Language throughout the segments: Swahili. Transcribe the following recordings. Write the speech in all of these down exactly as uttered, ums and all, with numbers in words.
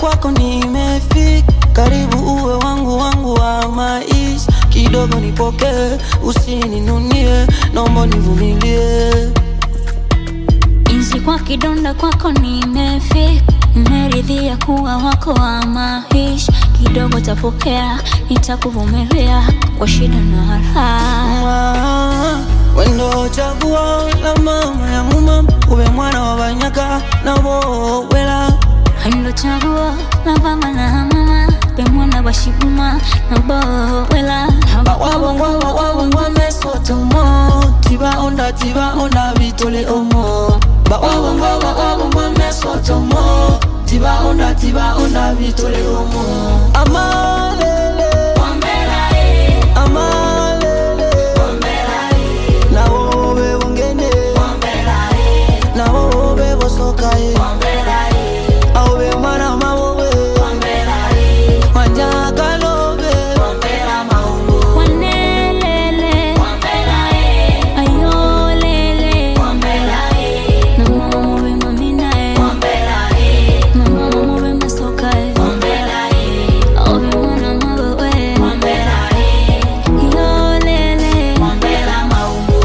kwako nimefika, karibu uwe wangu wangu wa maisha. Kidogo nipokee, usininunie, naomba nivumilie. Inzi kwa kidonda kwako nimefika, nimeridhia kuwa wako wa maisha. Kidogo tapokea, nitakuvumilia kwa shida na raha. Wendo chaguo la mama ya mama, ube mwana wa banyaka na bowela. Wendo chaguo la mama na mama, ube mwana wa shibuma na bowela. Wabo wabo wabo wamesoto mo, tiba onda tiba onda bitole omo. Wabo wabo wabo wamesoto mo, tiba onda tiba onda bitole omo. Amalele wambela e, amalele wambela e, na wobe wongene wambela e, na wobe bosoka e wambela e, awe mwana mawobe wambela e, wanyaka lobe wambela maungo wanelele wambela e, ayolele wambela e, na mama mobe mamina e wambela e, na mama mobe masoka e wambela e, awe mwana mawobe wambela e, ayolele wambela maungo.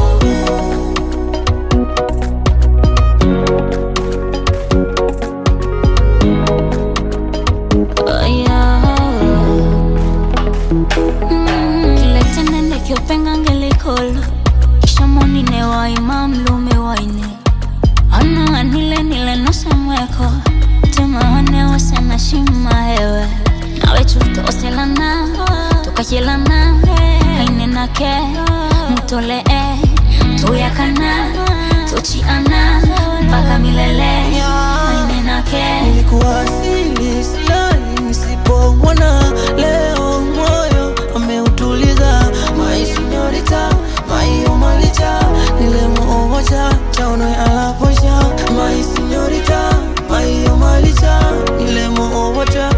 Kile tenende kiopenga ngelikolo, kisha moni ne wa imam lume waine. Ana anile nile nose mweko, tema wane wasena shima hewe. Nawe chuto oselana, tukachilana, haine nake, mutole e, tuyakana, tuchiana, mpaka milele, haine nake. Nilikuwa asili silali nisipomwona, leo moyo ameutuliza. My señorita, my omalicha, nilemuowacha chaono alaposha. My señorita, my omalicha, nilemuowacha